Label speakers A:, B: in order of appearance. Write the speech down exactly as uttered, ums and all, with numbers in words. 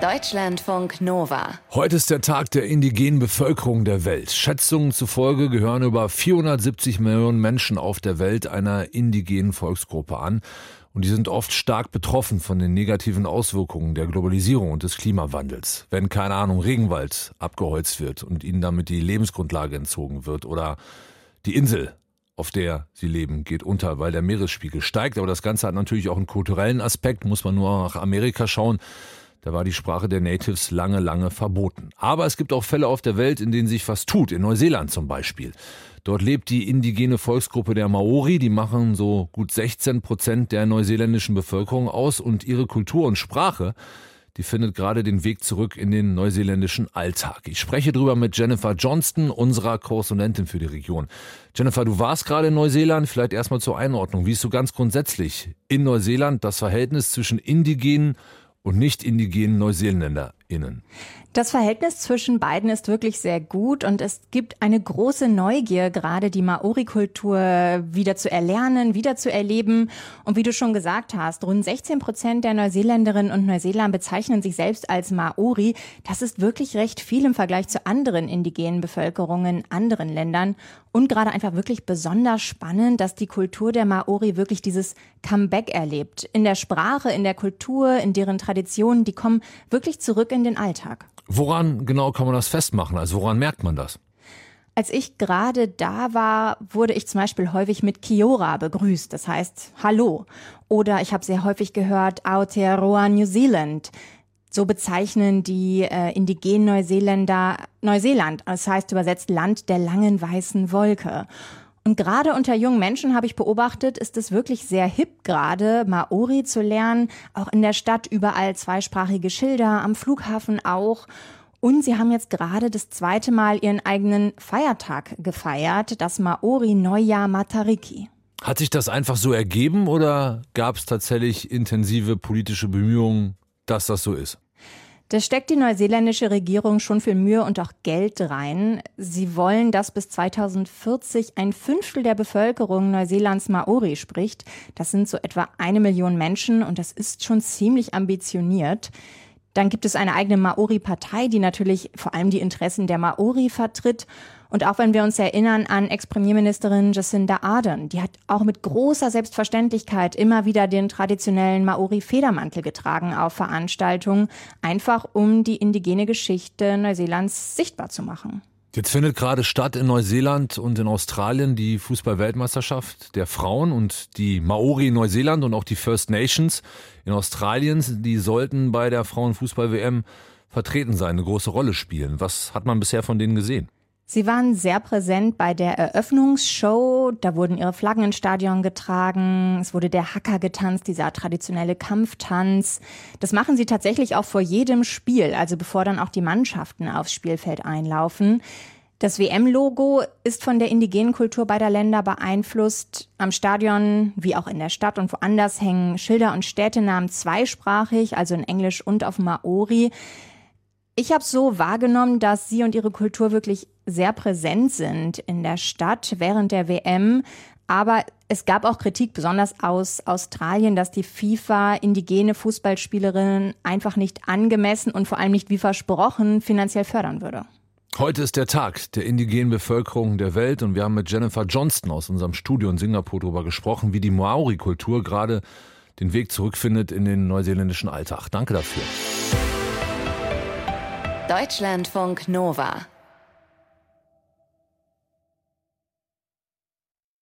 A: Deutschlandfunk Nova.
B: Heute ist der Tag der indigenen Bevölkerung der Welt. Schätzungen zufolge gehören über vierhundertsiebzig Millionen Menschen auf der Welt einer indigenen Volksgruppe an. Und die sind oft stark betroffen von den negativen Auswirkungen der Globalisierung und des Klimawandels. Wenn, keine Ahnung, Regenwald abgeholzt wird und ihnen damit die Lebensgrundlage entzogen wird oder die Insel, auf der sie leben, geht unter, weil der Meeresspiegel steigt. Aber das Ganze hat natürlich auch einen kulturellen Aspekt, muss man nur nach Amerika schauen. Da war die Sprache der Natives lange, lange verboten. Aber es gibt auch Fälle auf der Welt, in denen sich was tut. In Neuseeland zum Beispiel. Dort lebt die indigene Volksgruppe der Maori. Die machen so gut sechzehn Prozent der neuseeländischen Bevölkerung aus. Und ihre Kultur und Sprache, die findet gerade den Weg zurück in den neuseeländischen Alltag. Ich spreche drüber mit Jennifer Johnston, unserer Korrespondentin für die Region. Jennifer, du warst gerade in Neuseeland. Vielleicht erstmal zur Einordnung. Wie ist so ganz grundsätzlich in Neuseeland das Verhältnis zwischen indigenen und nicht indigenen NeuseeländerInnen?
C: Das Verhältnis zwischen beiden ist wirklich sehr gut und es gibt eine große Neugier, gerade die Maori-Kultur wieder zu erlernen, wieder zu erleben. Und wie du schon gesagt hast, rund sechzehn Prozent der Neuseeländerinnen und Neuseeländer bezeichnen sich selbst als Maori. Das ist wirklich recht viel im Vergleich zu anderen indigenen Bevölkerungen in anderen Ländern. Und gerade einfach wirklich besonders spannend, dass die Kultur der Maori wirklich dieses Comeback erlebt. In der Sprache, in der Kultur, in deren Traditionen, die kommen wirklich zurück in den Alltag.
B: Woran genau kann man das festmachen? Also woran merkt man das?
C: Als ich gerade da war, wurde ich zum Beispiel häufig mit Kiora begrüßt, das heißt Hallo. Oder ich habe sehr häufig gehört Aotearoa New Zealand. So bezeichnen die äh, indigenen Neuseeländer Neuseeland, das heißt übersetzt Land der langen weißen Wolke. Und gerade unter jungen Menschen habe ich beobachtet, ist es wirklich sehr hip gerade, Maori zu lernen. Auch in der Stadt überall zweisprachige Schilder, am Flughafen auch. Und sie haben jetzt gerade das zweite Mal ihren eigenen Feiertag gefeiert, das Maori-Neujahr Matariki.
B: Hat sich das einfach so ergeben oder gab es tatsächlich intensive politische Bemühungen, dass das so ist?
C: Da steckt die neuseeländische Regierung schon viel Mühe und auch Geld rein. Sie wollen, dass bis zweitausendvierzig ein Fünftel der Bevölkerung Neuseelands Maori spricht. Das sind so etwa eine Million Menschen und das ist schon ziemlich ambitioniert. Dann gibt es eine eigene Maori-Partei, die natürlich vor allem die Interessen der Maori vertritt. Und auch wenn wir uns erinnern an Ex-Premierministerin Jacinda Ardern, die hat auch mit großer Selbstverständlichkeit immer wieder den traditionellen Maori-Federmantel getragen auf Veranstaltungen, einfach um die indigene Geschichte Neuseelands sichtbar zu machen.
B: Jetzt findet gerade statt in Neuseeland und in Australien die Fußball-Weltmeisterschaft der Frauen und die Maori in Neuseeland und auch die First Nations in Australien, die sollten bei der Frauenfußball-W M vertreten sein, eine große Rolle spielen. Was hat man bisher von denen gesehen?
C: Sie waren sehr präsent bei der Eröffnungsshow. Da wurden ihre Flaggen ins Stadion getragen. Es wurde der Haka getanzt, dieser traditionelle Kampftanz. Das machen sie tatsächlich auch vor jedem Spiel, also bevor dann auch die Mannschaften aufs Spielfeld einlaufen. Das W M-Logo ist von der indigenen Kultur beider Länder beeinflusst. Am Stadion, wie auch in der Stadt und woanders, hängen Schilder und Städtenamen zweisprachig, also in Englisch und auf Maori. Ich habe so wahrgenommen, dass sie und ihre Kultur wirklich sehr präsent sind in der Stadt während der W M. Aber es gab auch Kritik, besonders aus Australien, dass die FIFA indigene Fußballspielerinnen einfach nicht angemessen und vor allem nicht wie versprochen finanziell fördern würde.
B: Heute ist der Tag der indigenen Bevölkerung der Welt und wir haben mit Jennifer Johnston aus unserem Studio in Singapur darüber gesprochen, wie die Maori-Kultur gerade den Weg zurückfindet in den neuseeländischen Alltag. Danke dafür.
A: Deutschlandfunk Nova.